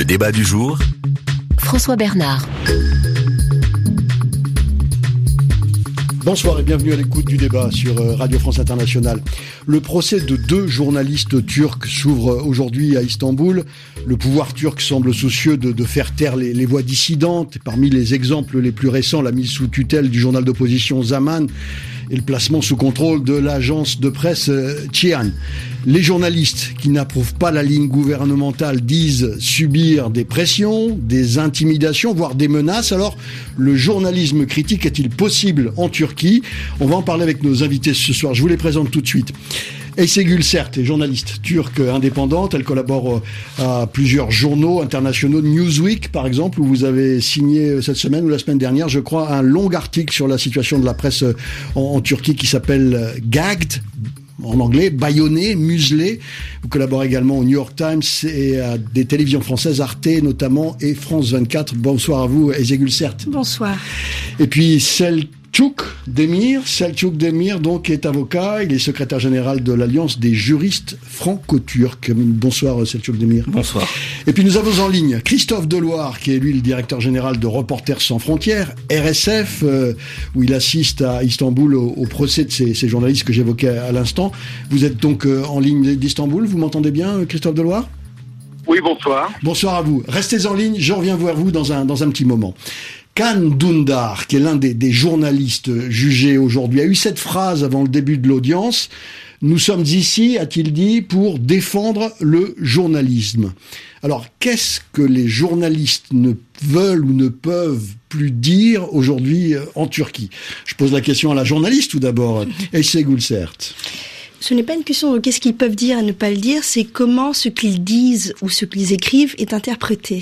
Le débat du jour. François Bernard. Bonsoir et bienvenue à l'écoute du débat sur Radio France Internationale. Le procès de 2 journalistes turcs s'ouvre aujourd'hui à Istanbul. Le pouvoir turc semble soucieux de faire taire les voix dissidentes. Parmi les exemples les plus récents, la mise sous tutelle du journal d'opposition Zaman et le placement sous contrôle de l'agence de presse Cihan. Les journalistes qui n'approuvent pas la ligne gouvernementale disent subir des pressions, des intimidations, voire des menaces. Alors, le journalisme critique est-il possible en Turquie ? On va en parler avec nos invités ce soir. Je vous les présente tout de suite. Aysegül Sert est journaliste turque indépendante. Elle collabore à plusieurs journaux internationaux, Newsweek par exemple, où vous avez signé cette semaine ou la semaine dernière, je crois, un long article sur la situation de la presse en Turquie qui s'appelle Gagged, en anglais, bâillonné, muselé. Vous collaborez également au New York Times et à des télévisions françaises, Arte notamment, et France 24. Bonsoir à vous, Aysegül Sert. Bonsoir. Et puis Selçuk Demir, donc, est avocat. Il est secrétaire général de l'Alliance des juristes franco-turcs. Bonsoir, Selçuk Demir. Bonsoir. Et puis, nous avons en ligne Christophe Deloire, qui est, lui, le directeur général de Reporters sans frontières, RSF, où il assiste à Istanbul au procès de ces journalistes que j'évoquais à l'instant. Vous êtes donc en ligne d'Istanbul. Vous m'entendez bien, Christophe Deloire ? Oui, bonsoir. Bonsoir à vous. Restez en ligne, je reviens vers vous dans un petit moment. Can Dündar, qui est l'un des journalistes jugés aujourd'hui, a eu cette phrase avant le début de l'audience. « Nous sommes ici, a-t-il dit, pour défendre le journalisme. » Alors, qu'est-ce que les journalistes ne veulent ou ne peuvent plus dire aujourd'hui en Turquie ? Je pose la question à la journaliste tout d'abord, Aysegül Sert. Ce n'est pas une question de qu'est-ce qu'ils peuvent dire et ne pas le dire, c'est comment ce qu'ils disent ou ce qu'ils écrivent est interprété.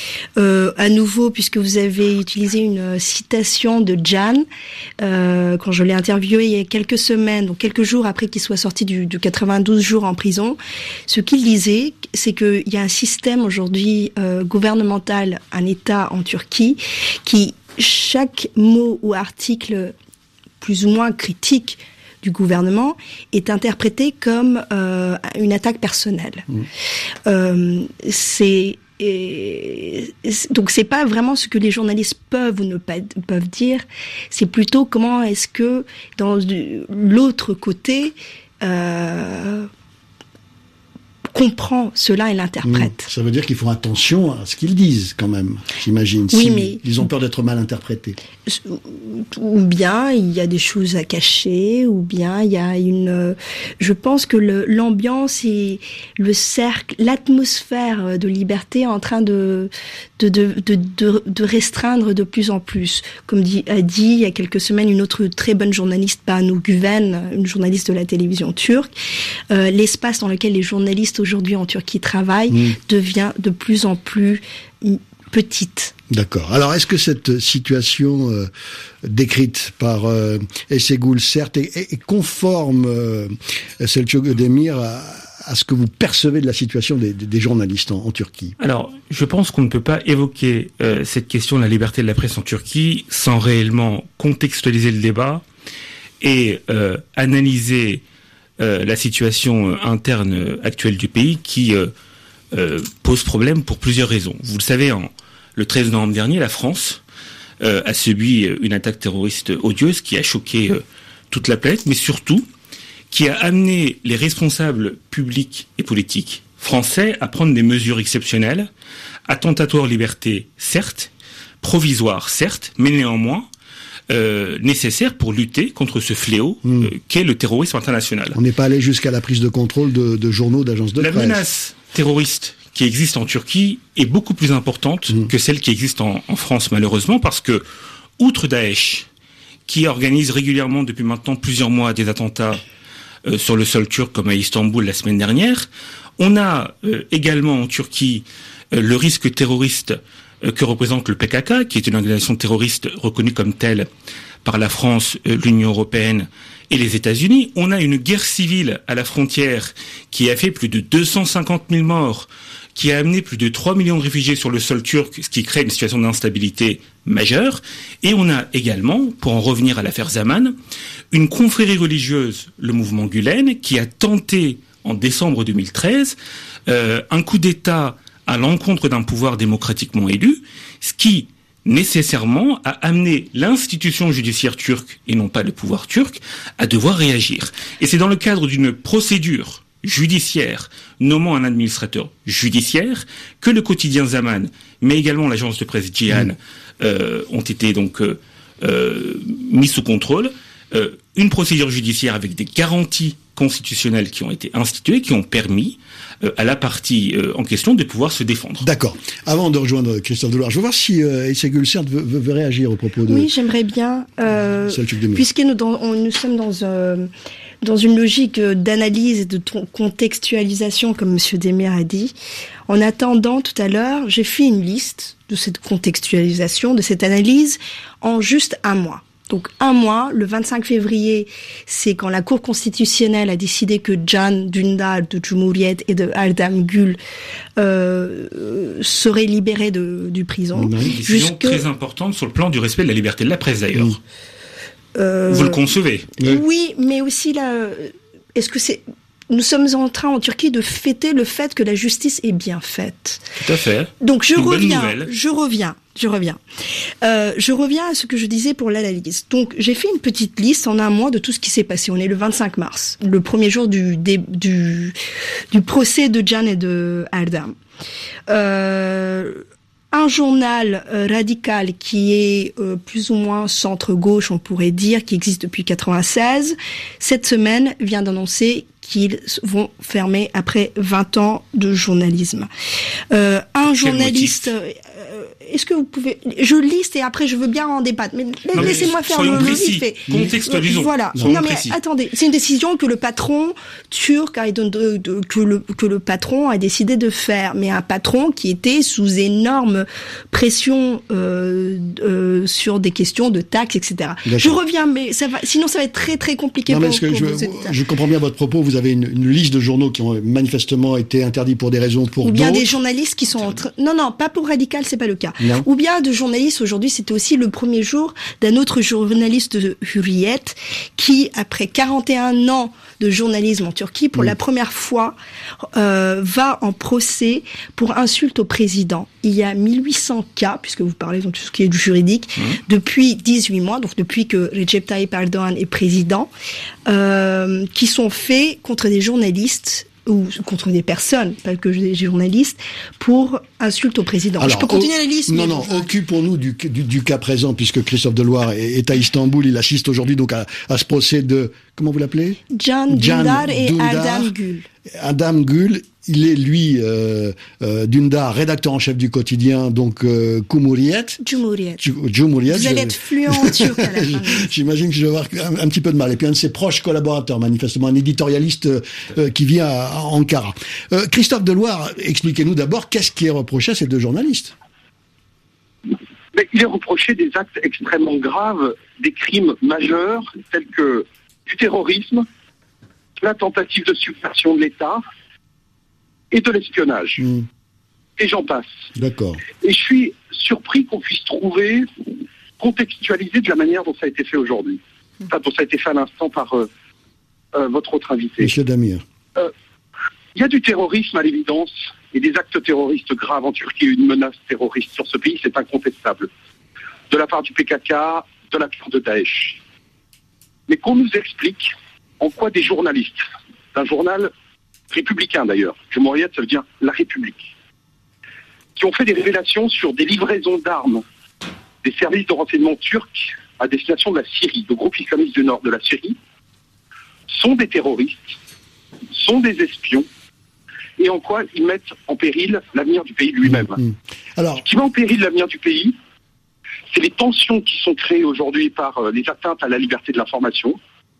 À nouveau, puisque vous avez utilisé une citation de Can, quand je l'ai interviewé il y a quelques semaines, donc quelques jours après qu'il soit sorti du 92 jours en prison, ce qu'il disait, c'est qu'il y a un système aujourd'hui gouvernemental, un État en Turquie, qui chaque mot ou article plus ou moins critique du gouvernement est interprété comme une attaque personnelle. Donc c'est pas vraiment ce que les journalistes peuvent ou ne peuvent dire, c'est plutôt comment est-ce que dans l'autre côté comprend cela et l'interprète. Ça veut dire qu'ils font attention à ce qu'ils disent quand même, j'imagine. Oui, mais ils ont peur d'être mal interprétés. Ou bien il y a des choses à cacher, ou bien il y a je pense que l'ambiance et le cercle, l'atmosphère de liberté est en train de restreindre de plus en plus. Comme a dit il y a quelques semaines une autre très bonne journaliste, Banu Güven, une journaliste de la télévision turque, l'espace dans lequel les journalistes aujourd'hui en Turquie travaillent devient de plus en plus petite. D'accord. Alors, est-ce que cette situation décrite par Aysegül Sert est conforme, Selçuk Demir, à ce que vous percevez de la situation des journalistes en Turquie ? Alors, je pense qu'on ne peut pas évoquer cette question de la liberté de la presse en Turquie sans réellement contextualiser le débat et analyser la situation interne actuelle du pays qui pose problème pour plusieurs raisons. Vous le savez, le 13 novembre dernier, la France a subi une attaque terroriste odieuse qui a choqué toute la planète, mais surtout qui a amené les responsables publics et politiques français à prendre des mesures exceptionnelles, attentatoires aux libertés, certes, provisoires, certes, mais néanmoins nécessaires pour lutter contre ce fléau qu'est le terrorisme international. On n'est pas allé jusqu'à la prise de contrôle de journaux, d'agences de presse. La menace terroriste qui existe en Turquie est beaucoup plus importante que celle qui existe en France, malheureusement, parce que, outre Daesh, qui organise régulièrement depuis maintenant plusieurs mois des attentats sur le sol turc, comme à Istanbul la semaine dernière, on a également en Turquie le risque terroriste que représente le PKK, qui est une organisation terroriste reconnue comme telle par la France, l'Union européenne et les États-Unis. On a une guerre civile à la frontière qui a fait plus de 250 000 morts, qui a amené plus de 3 millions de réfugiés sur le sol turc, ce qui crée une situation d'instabilité majeure. Et on a également, pour en revenir à l'affaire Zaman, une confrérie religieuse, le mouvement Gülen, qui a tenté, en décembre 2013, un coup d'État à l'encontre d'un pouvoir démocratiquement élu, ce qui nécessairement a amené l'institution judiciaire turque, et non pas le pouvoir turc, à devoir réagir. Et c'est dans le cadre d'une procédure judiciaire nommant un administrateur judiciaire que le quotidien Zaman, mais également l'agence de presse Cihan ont été donc mis sous contrôle. Une procédure judiciaire avec des garanties constitutionnelles qui ont été instituées, qui ont permis à la partie en question de pouvoir se défendre. D'accord. Avant de rejoindre Christophe Deloire, je veux voir si Aïssa Gulsert veut réagir au propos de... Oui, j'aimerais bien, puisque nous sommes dans une logique d'analyse et de contextualisation, comme M. Demir a dit. En attendant, tout à l'heure, j'ai fait une liste de cette contextualisation, de cette analyse, en juste un mois. Donc un mois, le 25 février, c'est quand la Cour constitutionnelle a décidé que Can Dündar de Cumhuriyet et de Erdem Gül seraient libérés du prison. Une décision très importante sur le plan du respect de la liberté de la presse d'ailleurs. Vous le concevez? Oui, mais aussi là, est-ce que c'est... Nous sommes en train en Turquie de fêter le fait que la justice est bien faite. Tout à fait. Donc je reviens à ce que je disais pour l'analyse. Donc j'ai fait une petite liste en un mois de tout ce qui s'est passé. On est le 25 mars, le premier jour du procès de Can et de Erdem. Un journal radical qui est plus ou moins centre-gauche, on pourrait dire, qui existe depuis 96, cette semaine vient d'annoncer qu'ils vont fermer après 20 ans de journalisme. Un journaliste... Est-ce que vous pouvez... Je liste et après je veux bien en débattre, mais laissez-moi faire le vite fait. Contextualisons. Voilà. Non mais attendez, c'est une décision que le patron turc que le patron a décidé de faire, mais un patron qui était sous énorme pression sur des questions de taxes, etc. D'accord. Je reviens, mais sinon ça va être très très compliqué pour vos auditeurs. Je comprends bien votre propos. Vous avez une liste de journaux qui ont manifestement été interdits pour des raisons pour d'autres. Ou bien des journalistes qui sont non, pas pour Radical, c'est pas le cas. Non. Ou bien de journalistes, aujourd'hui c'était aussi le premier jour d'un autre journaliste de Hürriyet qui, après 41 ans de journalisme en Turquie, pour la première fois, va en procès pour insulte au président. Il y a 1800 cas, puisque vous parlez de tout ce qui est du juridique, depuis 18 mois, donc depuis que Recep Tayyip Erdogan est président, qui sont faits contre des journalistes ou contre des personnes, pas que des journalistes, pour insulte au président. Alors, je peux continuer la liste. Non, occupons-nous du cas présent, puisque Christophe Deloire est à Istanbul. Il assiste aujourd'hui donc à ce procès de, comment vous l'appelez? Can Dündar et Erdem Gül. Erdem Gül, il est lui, Dündar, rédacteur en chef du quotidien, donc Cumhuriyet. Cumhuriyet. Vous allez être fluent en turc à la fin. J'imagine que je vais avoir un petit peu de mal. Et puis un de ses proches collaborateurs, manifestement un éditorialiste qui vit à Ankara. Christophe Deloire, expliquez-nous d'abord qu'est-ce qui est reproché à ces deux journalistes. Mais il est reproché des actes extrêmement graves, des crimes majeurs, tels que du terrorisme, la tentative de subversion de l'État et de l'espionnage. Et j'en passe. D'accord. Et je suis surpris qu'on puisse contextualiser de la manière dont ça a été fait aujourd'hui. Enfin, dont ça a été fait à l'instant par votre autre invité. Monsieur Damir. Il y a du terrorisme à l'évidence et des actes terroristes graves en Turquie, une menace terroriste sur ce pays, c'est incontestable. De la part du PKK, de la part de Daesh. Mais qu'on nous explique en quoi des journalistes, d'un journal républicain d'ailleurs, Cumhuriyet, ça veut dire la République, qui ont fait des révélations sur des livraisons d'armes des services de renseignement turcs à destination de la Syrie, le groupe islamiste du nord de la Syrie, sont des terroristes, sont des espions, et en quoi ils mettent en péril l'avenir du pays lui-même. Alors, ce qui met en péril l'avenir du pays, c'est les tensions qui sont créées aujourd'hui par les atteintes à la liberté de l'information.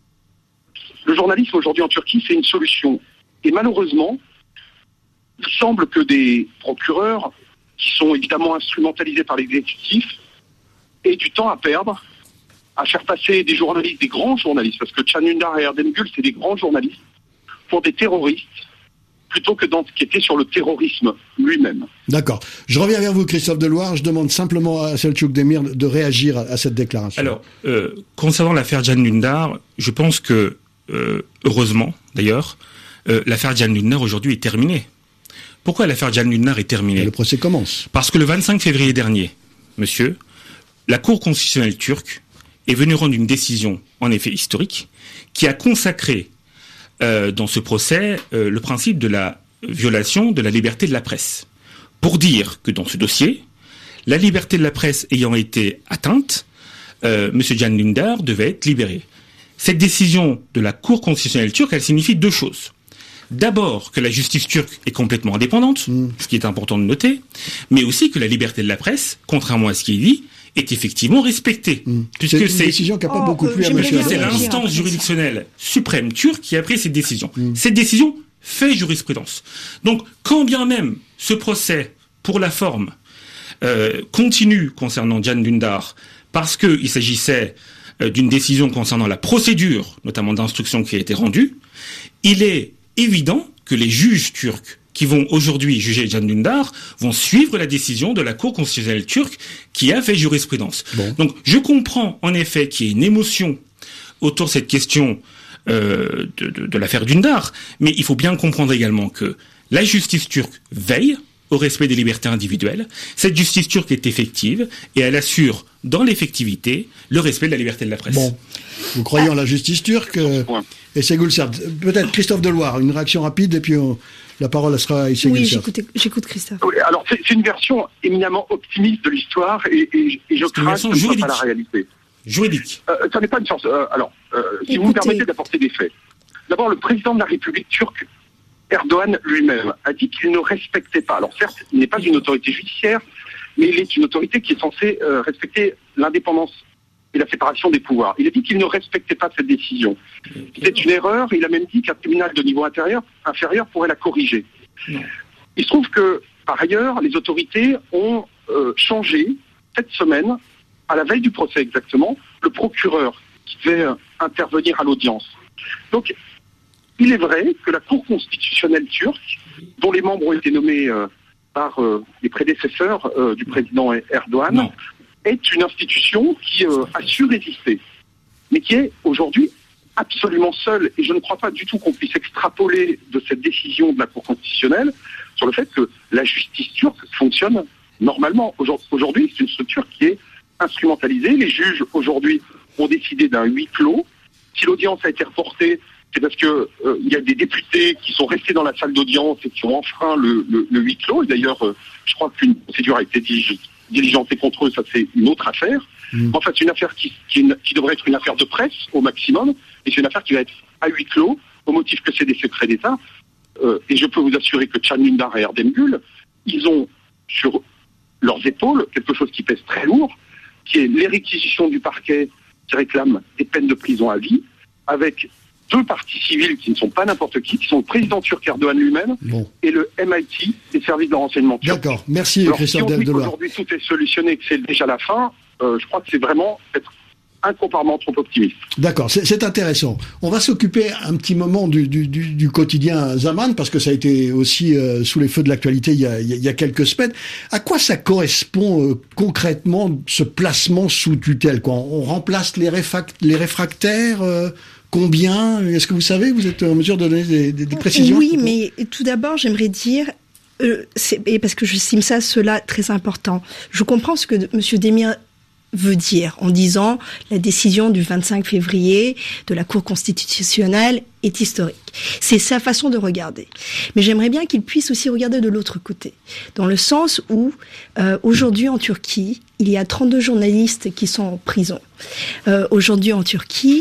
Le journalisme aujourd'hui en Turquie, c'est une solution. Et malheureusement, il semble que des procureurs, qui sont évidemment instrumentalisés par l'exécutif, aient du temps à perdre à faire passer des journalistes, des grands journalistes, parce que Can Dündar et Erdem Gül, c'est des grands journalistes, pour des terroristes, plutôt que d'enquêter sur le terrorisme lui-même. D'accord. Je reviens vers vous, Christophe Deloire. Je demande simplement à Selçuk Demir de réagir à cette déclaration. Alors, concernant l'affaire Can Dündar, je pense que, heureusement d'ailleurs, l'affaire Can Dündar aujourd'hui est terminée. Pourquoi l'affaire Can Dündar est terminée ? Et le procès commence. Parce que le 25 février dernier, monsieur, la Cour constitutionnelle turque est venue rendre une décision, en effet historique, qui a consacré dans ce procès le principe de la violation de la liberté de la presse. Pour dire que dans ce dossier, la liberté de la presse ayant été atteinte, monsieur Can Dündar devait être libéré. Cette décision de la Cour constitutionnelle turque, elle signifie deux choses. D'abord, que la justice turque est complètement indépendante, ce qui est important de noter, mais aussi que la liberté de la presse, contrairement à ce qui est dit, est effectivement respectée. Puisque c'est une décision qui n'a pas beaucoup plu à M. C'est l'instance juridictionnelle suprême turque qui a pris cette décision. Cette décision fait jurisprudence. Donc, quand bien même ce procès, pour la forme, continue concernant Can Dündar, parce qu'il s'agissait d'une décision concernant la procédure, notamment d'instruction qui a été rendue, il est évident que les juges turcs qui vont aujourd'hui juger Can Dündar vont suivre la décision de la Cour constitutionnelle turque qui a fait jurisprudence. Bon. Donc je comprends en effet qu'il y ait une émotion autour de cette question de l'affaire Dündar, mais il faut bien comprendre également que la justice turque veille au respect des libertés individuelles. Cette justice turque est effective et elle assure dans l'effectivité le respect de la liberté de la presse. Bon, vous croyez en la justice turque et Segoul Sert. Peut-être Christophe Deloire, une réaction rapide et puis la parole sera à Segoul Sert. Oui, j'écoute Christophe. Oui, alors c'est une version éminemment optimiste de l'histoire et je crains que ce ne soit pas la réalité. Juridique. Ça n'est pas une sorte... si vous me permettez d'apporter des faits. D'abord, le président de la République turque, Erdogan lui-même, a dit qu'il ne respectait pas. Alors certes, il n'est pas une autorité judiciaire, mais il est une autorité qui est censée respecter l'indépendance et la séparation des pouvoirs. Il a dit qu'il ne respectait pas cette décision. C'est une erreur, et il a même dit qu'un tribunal de niveau inférieur pourrait la corriger. Non. Il se trouve que, par ailleurs, les autorités ont changé cette semaine, à la veille du procès exactement, le procureur qui devait intervenir à l'audience. Donc, il est vrai que la Cour constitutionnelle turque, dont les membres ont été nommés par les prédécesseurs du président Erdogan, est une institution qui a su résister, mais qui est aujourd'hui absolument seule. Et je ne crois pas du tout qu'on puisse extrapoler de cette décision de la Cour constitutionnelle sur le fait que la justice turque fonctionne normalement. Aujourd'hui, c'est une structure qui est instrumentalisée. Les juges, aujourd'hui, ont décidé d'un huis clos. Si l'audience a été reportée, c'est parce que il y a des députés qui sont restés dans la salle d'audience et qui ont enfreint le huis clos. Et d'ailleurs, je crois qu'une procédure a été diligentée contre eux. Ça, c'est une autre affaire. Enfin, c'est une affaire qui devrait être une affaire de presse au maximum. Et c'est une affaire qui va être à huis clos au motif que c'est des secrets d'État. Et je peux vous assurer que Can Dündar et Erdem Gül, ils ont sur leurs épaules quelque chose qui pèse très lourd, qui est les réquisitions du parquet qui réclament des peines de prison à vie, avec deux parties civiles qui ne sont pas n'importe qui sont le président turc Erdogan lui-même et le MIT, des services de renseignement turcs. D'accord, merci Christophe Deloire. Aujourd'hui tout est solutionné et que c'est déjà la fin, je crois que c'est vraiment être incomparablement trop optimiste. D'accord, c'est intéressant. On va s'occuper un petit moment du quotidien Zaman, parce que ça a été aussi sous les feux de l'actualité il y a quelques semaines. À quoi ça correspond concrètement, ce placement sous tutelle, quoi? On remplace les réfractaires combien? Est-ce que vous savez, vous êtes en mesure de donner des précisions? Oui, mais tout d'abord, j'aimerais dire, parce que j'estime cela très important. Je comprends ce que M. Demir veut dire en disant la décision du 25 février de la Cour constitutionnelle est historique. C'est sa façon de regarder. Mais j'aimerais bien qu'il puisse aussi regarder de l'autre côté, dans le sens où aujourd'hui en Turquie, il y a 32 journalistes qui sont en prison. Aujourd'hui en Turquie,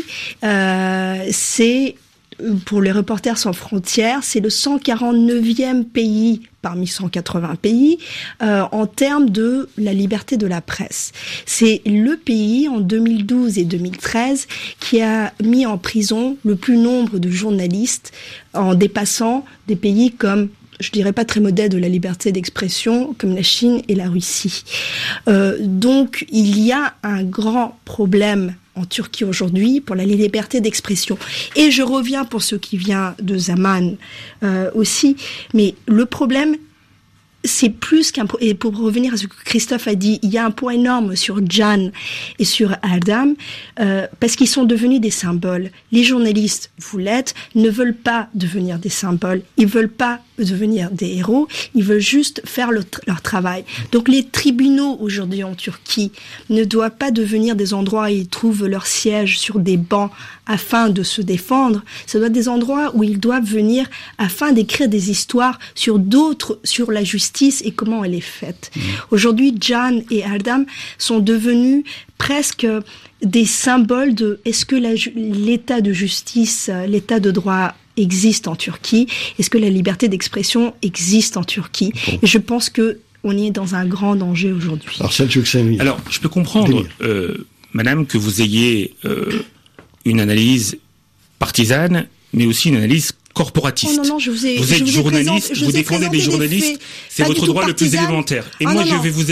c'est pour les Reporters sans frontières, c'est le 149e pays parmi 180 pays en termes de la liberté de la presse. C'est le pays en 2012 et 2013 qui a mis en prison le plus nombre de journalistes en dépassant des pays comme, je dirais pas très modèles de la liberté d'expression, comme la Chine et la Russie. Donc il y a un grand problème en Turquie aujourd'hui pour la liberté d'expression. Et je reviens pour ce qui vient de Zaman aussi, mais le problème, c'est plus et pour revenir à ce que Christophe a dit, il y a un poids énorme sur Can et sur Erdem, parce qu'ils sont devenus des symboles. Les journalistes, vous l'êtes, ne veulent pas devenir des symboles, ils veulent pas devenir des héros, ils veulent juste faire leur travail. Donc les tribunaux aujourd'hui en Turquie ne doivent pas devenir des endroits où ils trouvent leur siège sur des bancs afin de se défendre. Ça doit être des endroits où ils doivent venir afin d'écrire des histoires sur la justice et comment elle est faite. Aujourd'hui, Can et Erdem sont devenus presque des symboles de est-ce que l'état de justice, l'état de droit existe en Turquie? Est-ce que la liberté d'expression existe en Turquie? Et je pense que on est dans un grand danger aujourd'hui. Alors, je peux comprendre, madame, que vous ayez une analyse partisane, mais aussi une analyse corporatiste. Oh non, vous êtes journaliste, vous défendez des journalistes, c'est votre droit le plus élémentaire. Et moi, je vais vous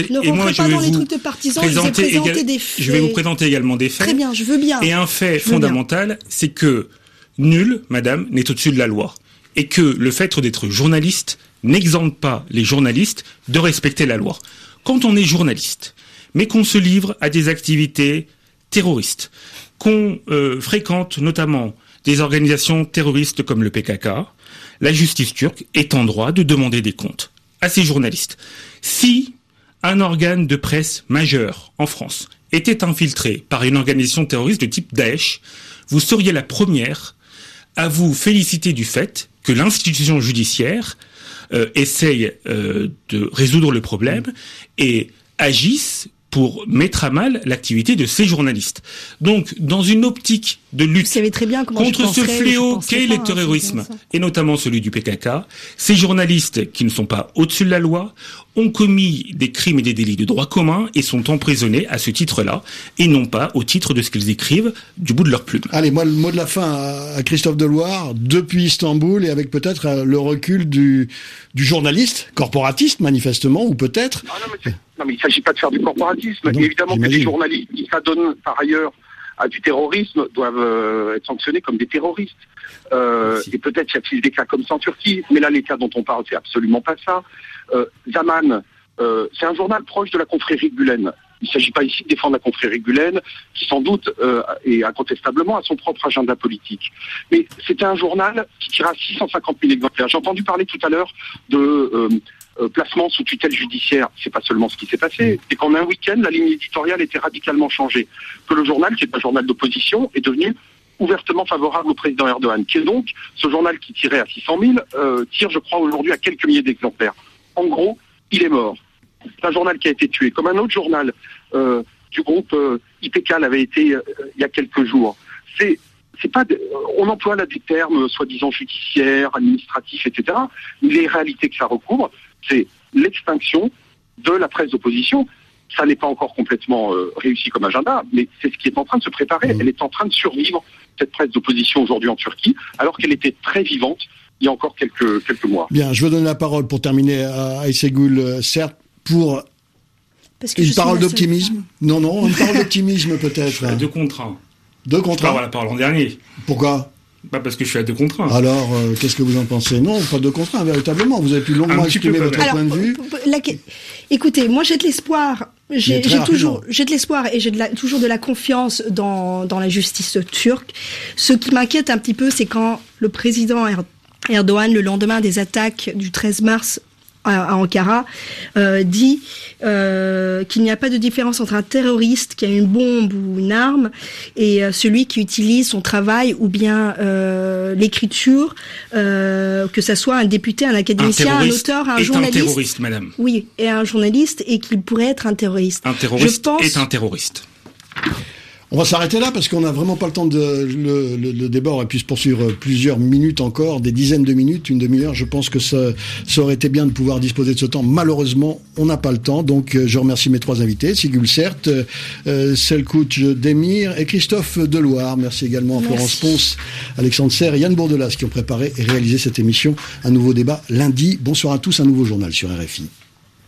présenter également des faits. Très bien, je veux bien. Et un fait fondamental, c'est que nul, madame, n'est au-dessus de la loi. Et que le fait d'être journaliste n'exempte pas les journalistes de respecter la loi. Quand on est journaliste, mais qu'on se livre à des activités terroristes, qu'on fréquente notamment des organisations terroristes comme le PKK, la justice turque est en droit de demander des comptes à ces journalistes. Si un organe de presse majeur en France était infiltré par une organisation terroriste de type Daesh, vous seriez la première à vous féliciter du fait que l'institution judiciaire essaye de résoudre le problème et agisse pour mettre à mal l'activité de ces journalistes. Donc, dans une optique de lutte contre ce fléau qu'est le terrorisme, et notamment celui du PKK, ces journalistes qui ne sont pas au-dessus de la loi ont commis des crimes et des délits de droit commun et sont emprisonnés à ce titre-là, et non pas au titre de ce qu'ils écrivent du bout de leur plume. Allez, moi, le mot de la fin à Christophe Deloire, depuis Istanbul, et avec peut-être le recul du journaliste, corporatiste manifestement, ou peut-être... Non, mais il ne s'agit pas de faire du corporatisme. Non, évidemment que les journalistes qui s'adonnent par ailleurs à du terrorisme doivent être sanctionnés comme des terroristes. Et peut-être y a-t-il des cas comme ça en Turquie, mais là, les cas dont on parle, c'est absolument pas ça. Zaman, c'est un journal proche de la confrérie Gülen. Il ne s'agit pas ici de défendre la confrérie Gülen, qui sans doute et incontestablement a son propre agenda politique. Mais c'était un journal qui tira 650 000 exemplaires. J'ai entendu parler tout à l'heure de placement sous tutelle judiciaire. C'est pas seulement ce qui s'est passé, c'est qu'en un week-end, la ligne éditoriale était radicalement changée. Que le journal, qui est un journal d'opposition, est devenu ouvertement favorable au président Erdogan. Qui est donc, ce journal qui tirait à 600 000, tire, je crois, aujourd'hui à quelques milliers d'exemplaires. En gros, il est mort. C'est un journal qui a été tué. Comme un autre journal du groupe IPK l'avait été il y a quelques jours. C'est pas on emploie là des termes soi-disant judiciaires, administratifs, etc. Mais les réalités que ça recouvre, c'est l'extinction de la presse d'opposition. Ça n'est pas encore complètement réussi comme agenda, mais c'est ce qui est en train de se préparer. Elle est en train de survivre, cette presse d'opposition aujourd'hui en Turquie, alors qu'elle était très vivante il y a encore quelques mois. Bien, je veux donner la parole pour terminer à Ayşegül Sert pour une parole d'optimisme. Non, une parole d'optimisme peut-être. Je suis à 2 contre 1. 2 contre 1. Je parle la parole en dernier. Pourquoi ? Parce que je suis à 2 contre 1. Alors, qu'est-ce que vous en pensez ? Non, pas 2 contre 1, véritablement. Vous avez pu longuement exprimer votre point de vue. Écoutez, moi j'ai de l'espoir. J'ai de l'espoir et j'ai toujours de la confiance dans la justice turque. Ce qui m'inquiète un petit peu, c'est quand le président Erdogan, le lendemain des attaques du 13 mars à Ankara, dit qu'il n'y a pas de différence entre un terroriste qui a une bombe ou une arme et celui qui utilise son travail ou bien l'écriture, que ça soit un député, un académicien, un auteur, un journaliste. Un terroriste, madame. Oui, et un journaliste, et qu'il pourrait être un terroriste. Un terroriste est un terroriste. On va s'arrêter là parce qu'on n'a vraiment pas le temps le débat aurait pu se poursuivre plusieurs minutes encore, des dizaines de minutes, une demi-heure. Je pense que ça aurait été bien de pouvoir disposer de ce temps. Malheureusement, on n'a pas le temps. Donc, je remercie mes 3 invités, Ayşegül Sert, Selçuk Demir et Christophe Deloire. Merci également à Florence Ponce, Alexandre Serre et Yann Bourdelas qui ont préparé et réalisé cette émission. Un nouveau débat lundi. Bonsoir à tous, un nouveau journal sur RFI.